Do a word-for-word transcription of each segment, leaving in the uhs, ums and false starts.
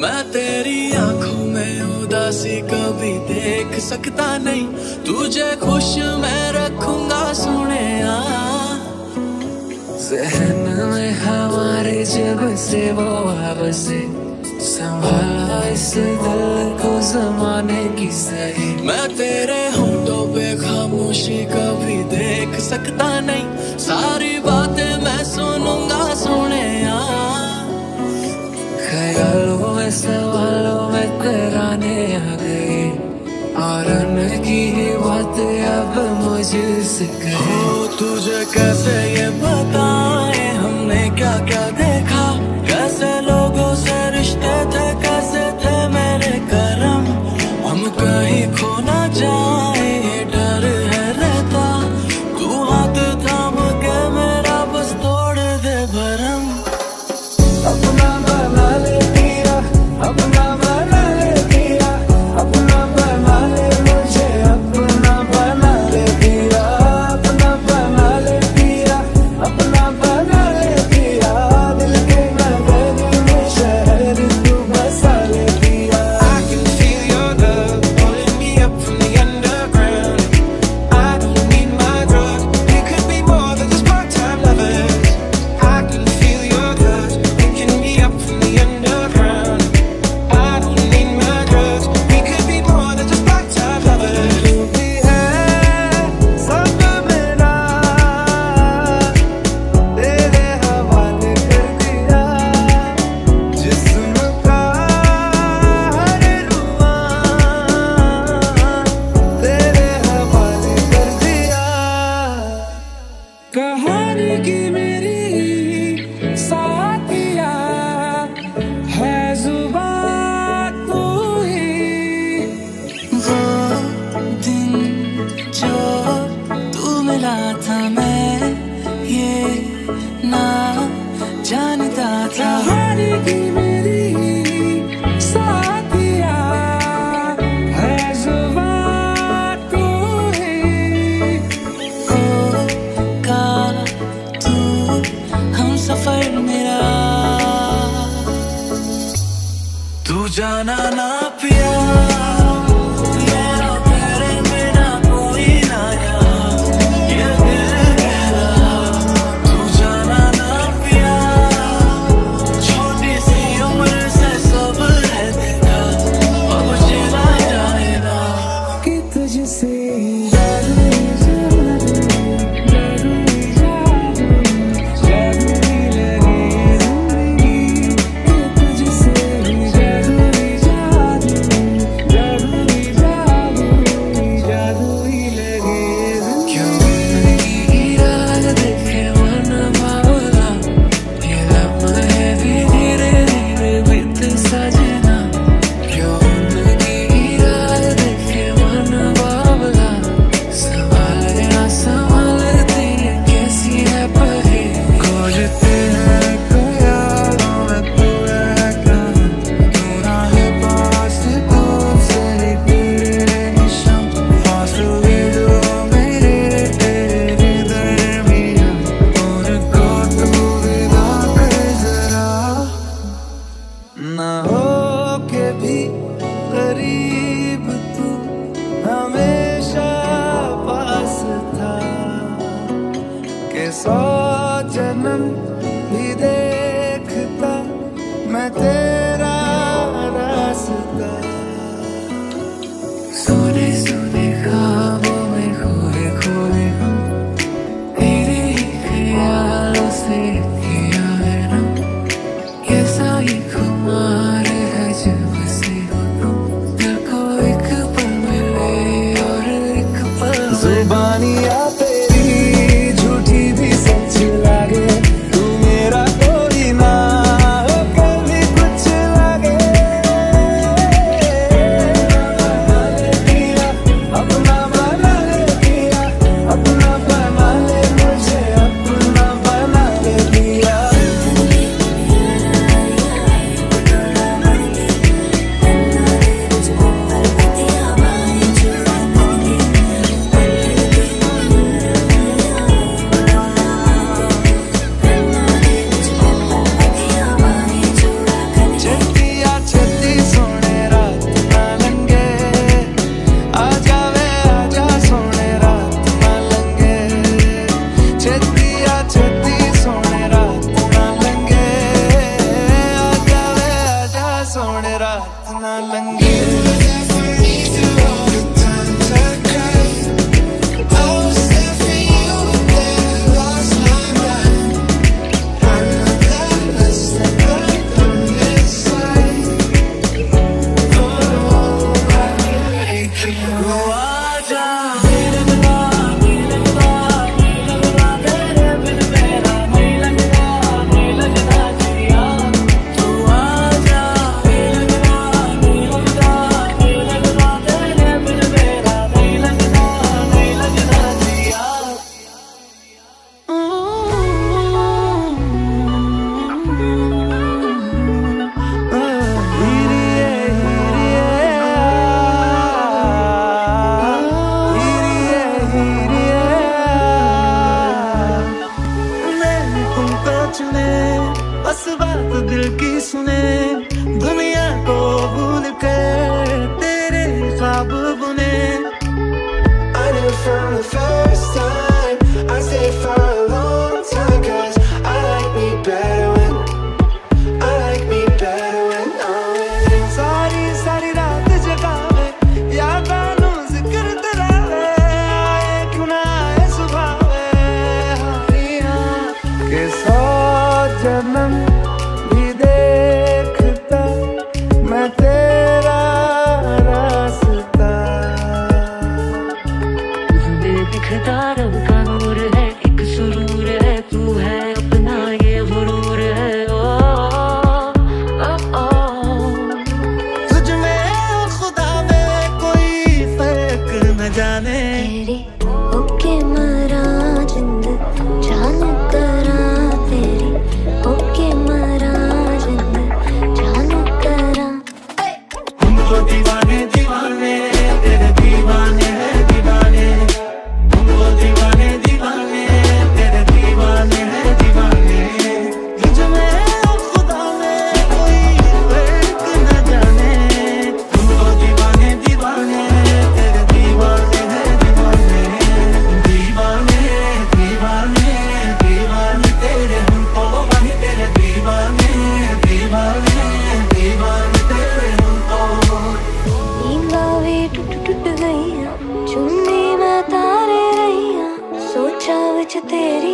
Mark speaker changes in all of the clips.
Speaker 1: मैं तेरी आंखों में उदासी कभी देख सकता नहीं, तुझे खुश मैं रखूंगा सोने।
Speaker 2: ज़हन में हमारे जब से वो बसे, संभाला इस दिल को ज़माने की सही।
Speaker 1: मैं तेरे होंठों पे खामोशी कभी देख सकता नहीं, सारी बातें मैं सुनूंगा सोने।
Speaker 2: ख्यालों में सवालों में तराने आ गए, और उनकी ही बातें अब मुझसे कहे।
Speaker 1: हो तुझे कैसे ये बताए हमने क्या क्या देखा, कैसे लोगों से रिश्ते थे, कैसे थे मेरे करम। हम कहीं खो ना जाए ये डर है रहता, तू हाथ थाम के मेरा बस तोड़ दे भरम।
Speaker 2: अपना बना ले तेरा, अपना बना ले तेरा, अपना बना ले मुझे, अपना बना ले तेरा, अपना बना ले तेरा, अपना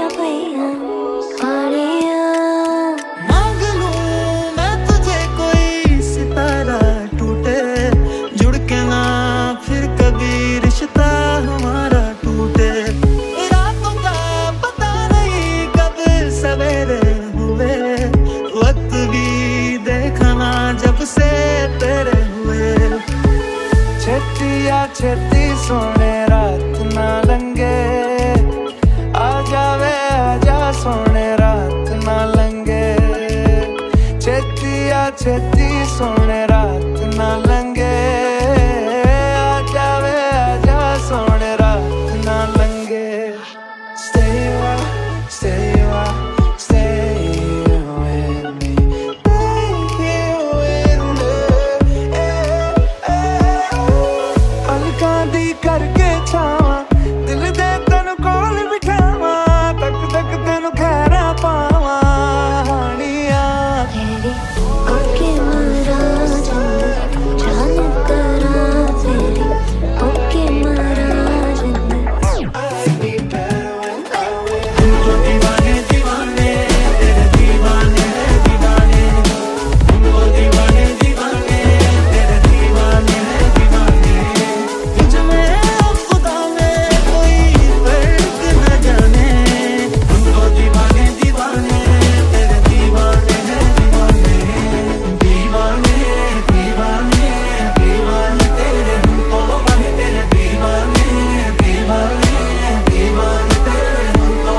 Speaker 2: छेती सोने रात ना लंगे, आ जावे आजा सोने रात ना लंगे। छेती आ छेती सोने रात ना लंगे, आ जावे आजा सोने रात ना लंगे। Stay away, stay away, stay with me, stay with me, yeah, yeah. Alka दी करके छावा, दिल दे तेनु कोल बिठावा, तक तक तेनु खैरा पावा हानिया।
Speaker 3: तेरी ओके मारा जिंद जान करा, तेरी ओके मारा जिंद।
Speaker 2: I'd be better when I'm with you. तुमको दीवाने दीवाने तेरे दीवाने है दीवाने, तुमको दीवाने दीवाने तेरे दीवाने है दीवाने। तुझ में खुदा में कोई फर्क न जाने, तुमको दीवाने दीवाने तेरे दीवाने है दीवाने। दीवाने दीवाने दीवाने तेरे हमको बने, तेरे दीवाने दीवाने दीवाने तेरे हमको।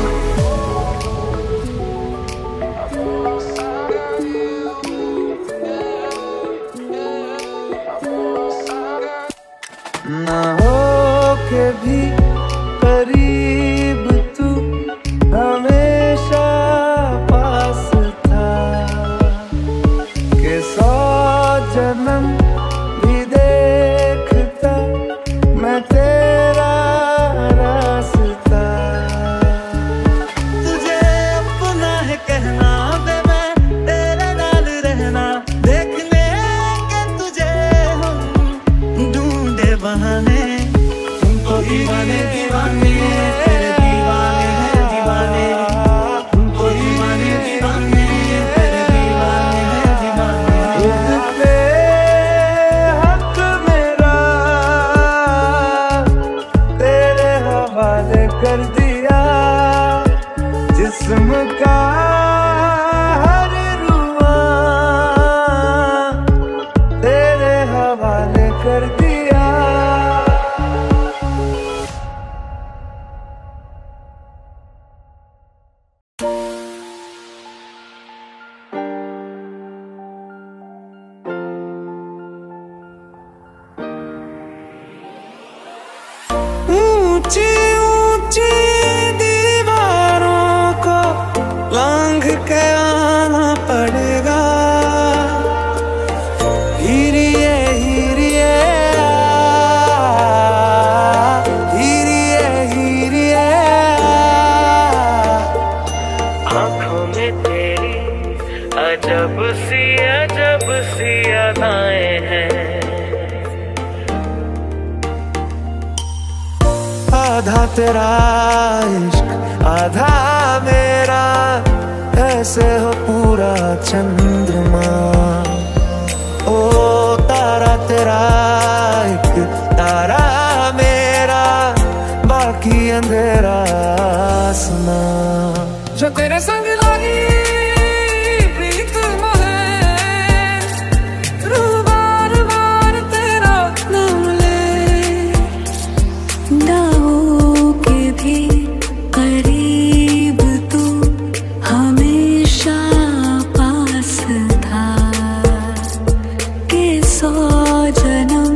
Speaker 2: ना हो के भी करीब तू हमेशा पास था, के सौ जन्म भी देखता मैं तेरा रास्ता। तुझे अपना है कहना बे मैं तेरे नाल रहना, देखने के तुझे हम ढूंढे बहाने। तुमको दीवाने दीवाने तेरे दीवाने है दीवाने, तुमको दीवाने दीवाने तेरे दीवाने है दीवाने। तुझ पे हक मेरा तेरे हवाले कर दिया, जिस्म का हर रुआ तेरे हवाले कर दिया। ऊंची ऊंची दीवारों को लांघ के आना पड़ेगा, हीरिए हीरिए हीरिए हीरिए। आँखों में तेरी अजब सी अजब सी अदाएं हैं, आधा तेरा इश्क आधा मेरा, ऐसे हो पूरा चंद्रमा। ओ तारा तेरा एक तारा मेरा, बाकी अंधेरा आसमां। जो तेरे संग लागी प्रीत मोहे, रूह बार बार तेरा नाम ले।
Speaker 3: ना हो के भी करीब तू हमेशा पास था, के सौ जन्म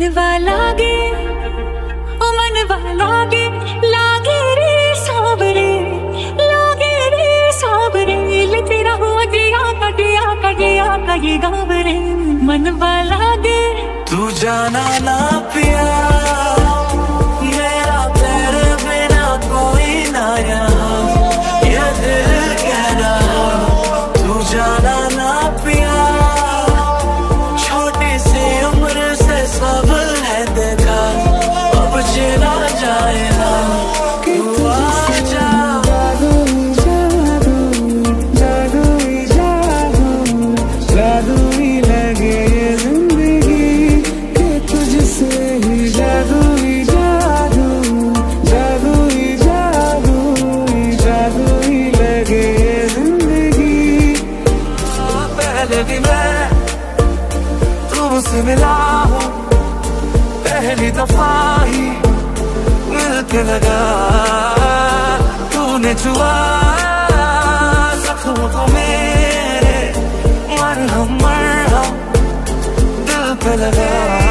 Speaker 3: मनवा लागे ओ मनवा लागे लागे रे सावरे लागे रे सावरे ले तेरा हो जिया कटिया कटिया कही गावरे मनवा लागे
Speaker 1: तू जाना ना पिया मेरा तेरे बिना कोई ना यहाँ ये दिल कह रहा तू जाना ना पिया छोटी सी उम्र से सब है देखा अब चला जाएगा तू आजा तुमसे मिला हूँ पहली दफा ही मिलके लगा तूने छुआ जख्म को मेरे मरहम मरहम दिल पे लगा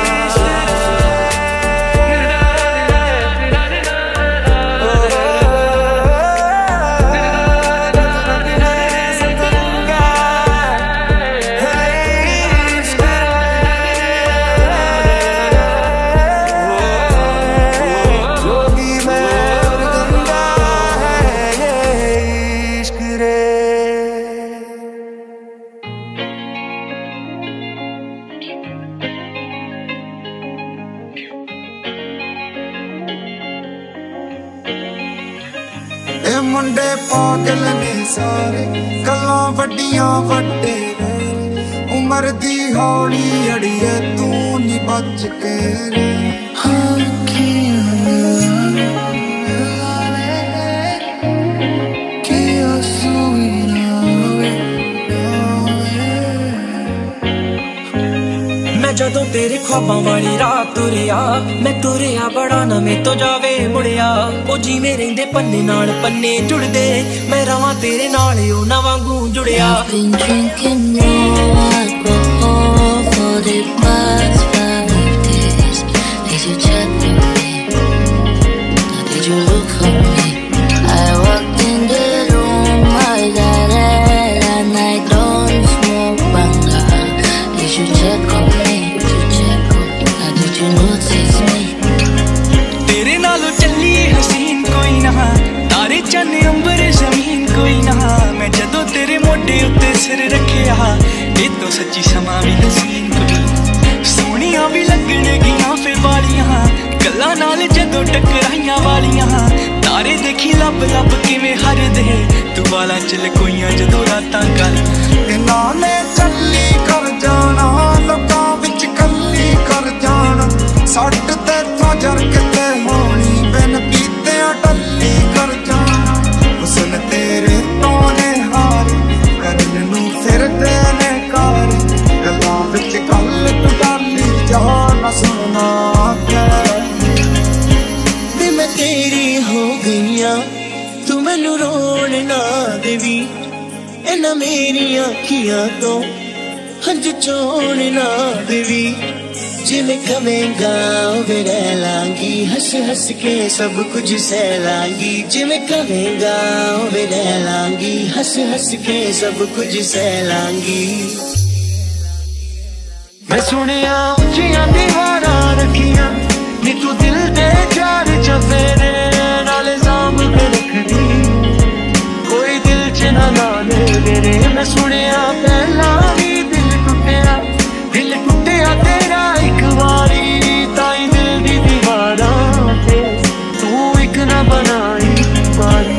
Speaker 1: मुंडे पागल ने सारे गल्लां वड्डियां वड्डे उमर दी हौली अड़िए तू नी बच के रे
Speaker 4: जदों तेरे ख्वाबां वाली रात तुरिया मैं तुरिया बड़ा ना मैं तो जावे मुड़िया ओ जिवें रहिंदे पन्ने नाल पन्ने जुड़दे मैं रवां तेरे नाल ओ ना वांगू जुड़िया सिर रखिया ये तो सच्ची समा भी हसीन कोई सोनिया भी लगने गियां फिर वालियां गल्लां नाल जदों टकराइयां वालियां तारे देखी लब लब किवें हर दे तू वाला चल कोइयां जदों रातां कालियां
Speaker 5: नाले चली कर जाना लोकां विच कल्ली कर जाना सट ते तो जर किते होनी बिन पीते टल्ली कर जाना हुस्न तेरे तोने हार फिर तेने कार गल्लां विच गल तू डाली जा ना सुना
Speaker 4: वे मैं तेरी हो गईया तू मैनू रोण ना देवी इन्हां मेरी अखियां तो हंझ चोण ना देवी जिवें कवेंगा उवें रह लांगी हंस हंस के सब कुछ सह लांगी जिवें कवेंगा उवें रह लांगी हंस हंस के सब कुछ सह लांगी
Speaker 1: मैं सुनिया उच्चियां दीवारां रखियां नी तू दिल दे चार चफेरे नाल साम के रखदी कोई दिल च ना लाने मेरे मैं सुनिया पहला भी दिल टुटिया दिल टुटिया तेरा एक बारी ताई दिल दी दीवारां ते तू एक ना बनाई बारी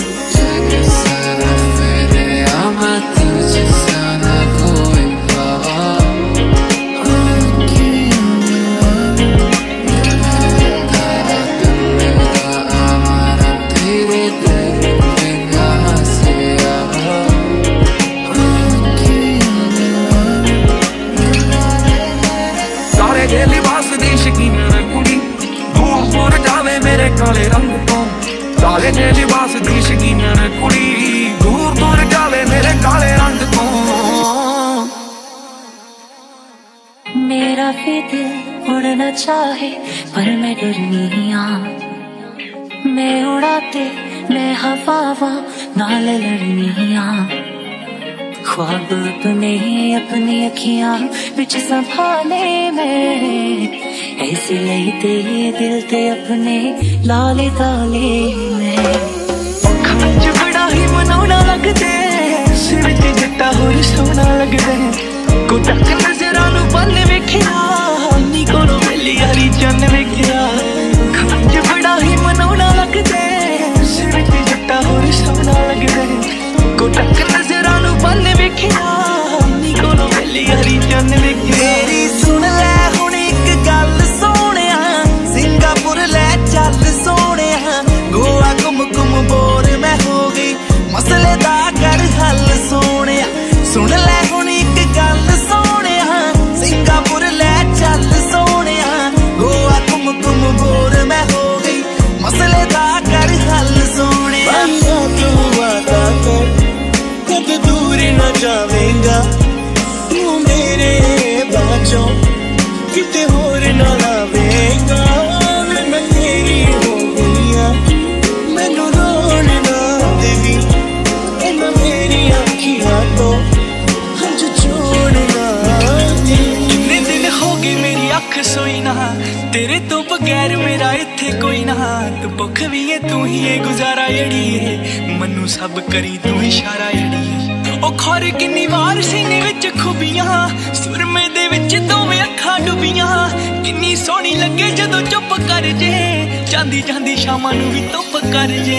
Speaker 1: काले रंग तो काले ने लिबास दी शकीन कुड़ी दूर दूर जावे मेरे काले रंग तो
Speaker 3: मेरा भी दिल उड़ना चाहे पर मैं डरनी हाँ, मैं उड़ाते मैं हवावा नाल लड़नी हाँ। ख्वाब अपने अपनी अखियां बिच संभाले मैं, ऐसे लेते दिल ते अपने लाले ताले मैं। खांच बड़ा ही मनाउणा लगदे, सिर ते जट्टा होर सोहना लगदे, कोटक नजरां नूं बंद वेखिया नी कोलों वेली यारी चन्न वेखिया। खांच बड़ा ही मनाउणा लगदे, सिर ते जट्टा होर सोहना लगदे, कोटक नजरां नूं बंद वेखिया नी कोलों वेली यारी चन्न वेखिया।
Speaker 4: मेरी सुन लै हुण इक गल सोहणिया, सिंगापुर लै चल सोहणिया, गोवा घुम घुम बोर मैं हो गई, मसले दा कर हल सोहणिया। सुन लै हुण इक गल सोहणिया, सिंगापुर लै चल सोहणिया, गोवा घुम घुम बोर मैं हो गई, मसले दा कर हल सोहणिया। तू वादा कर कद दूर न जावेगा, तू मेरे बाजों किते होर न लावेगा। मैं तेरी हो गईया, मैनू रोन ना देवी, इन्हां मेरी अखियां तो हंझ छोड़ ना दे।
Speaker 1: कितने दिन हो गए मेरी अख सोई ना, तेरे तो बगैर मेरा इत्थे कोई ना। तू भुख भी है तू ही है गुजारा जड़िए, मनु सब करी तू इशारा जड़िए। ओ खौर किन्नी वार सीने विच खुबियां, सुरमे दे विच दोवें अखां डुबियां। किन्नी सोहनी लगे जदों चुप कर जे, जांदी जांदी शामां नूं भी धुप कर जे।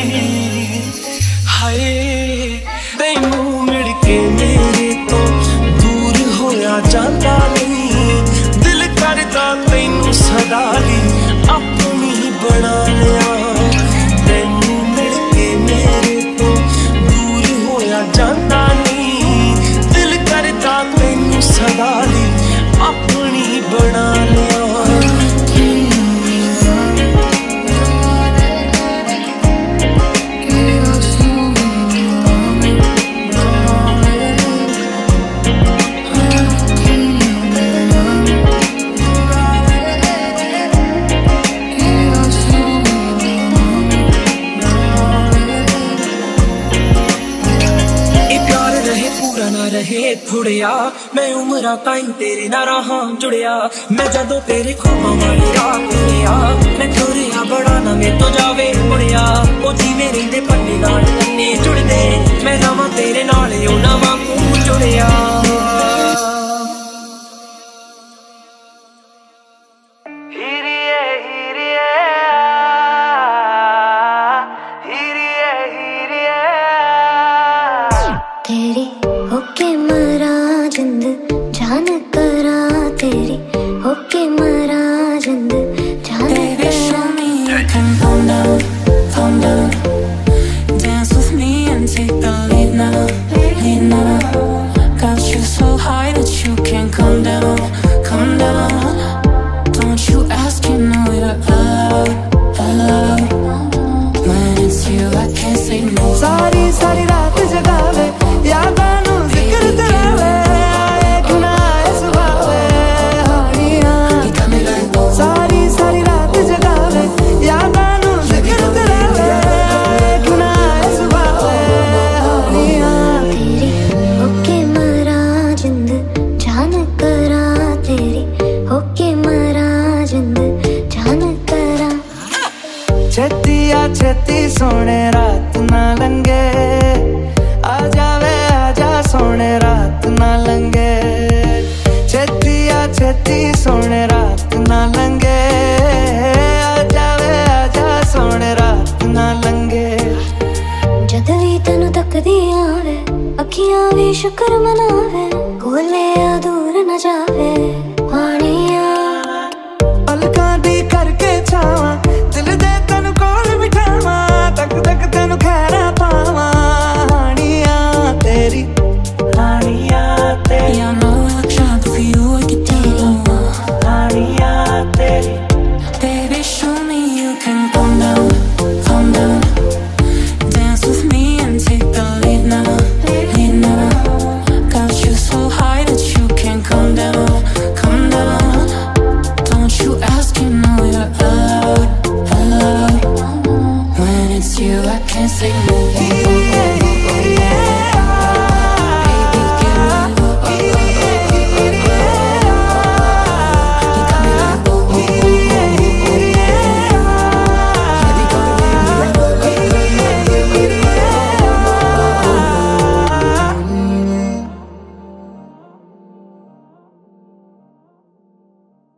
Speaker 1: हाय तैनू मिल के मेरे तो दूर होया जांदा नहीं, दिल करदा तैनू सदा ली अपनी बना लिया। तैनू मिल के मेरे तो दूर होया जांदा नहीं, दिल करदा तैनू सदा ली अपनी बना लिया। रहे थोड़िया मैं उमरा ताईं तेरे ना रहा जुड़िया, मैं जदों तेरे ख्वाबां वाली राह तुरिया, मैं तुरिया बड़ा ना मैं तो जावे मुड़िया। ओ जिवें रहिंदे पन्ने नाल पन्ने जुड़दे, मैं रवां तेरे नाल उन्हां वांगू जुड़िया।
Speaker 3: तेरी होके मरा जिंद जान करा, तेरी होके मरा जिंद जान करा। Show me you can calm down, calm down, dance with me and take the lead now, lead now. Got you so high that you can't come down, come down. Don't you ask, you know you're allowed, allowed. When it's you I can't say no.
Speaker 4: सारी सारी रात जगावे यादां नूं जिक्र करावे, आए क्यों ना आए सुभावे हानियां। सारी सारी रात जगावे यादां नूं जिक्र करावे, आए क्यों ना आए सुभावे हानियां।
Speaker 3: तेरी होके मरा जिंद जान करा, तेरी होके मरा जिंद जान करा।
Speaker 4: छेती आ छेती सोने रात ना लंगे, आ जावे आजा सोने रात ना लंगे। छेती आ छेती सोने रात ना लंगे, आ जावे आजा सोने रात ना लंगे।
Speaker 3: जद भी तैनू तकदी आवे अखियां भी शुक्र मनावे, कोले दूर न जावे पानिया।
Speaker 4: पलकां दी करके छावां दिल दे तैनू कोल बिठावां, तक तक तैनू खैरा पावां हानियां तेरी हानियां तेरी।
Speaker 3: I know I look shy but for you I get down,
Speaker 4: हानियां तेरी।
Speaker 3: baby show me you can calm down, calm down, dance with me and take the lead now, lead now. Got you so high that you can't come down, come
Speaker 2: you, I can't say no.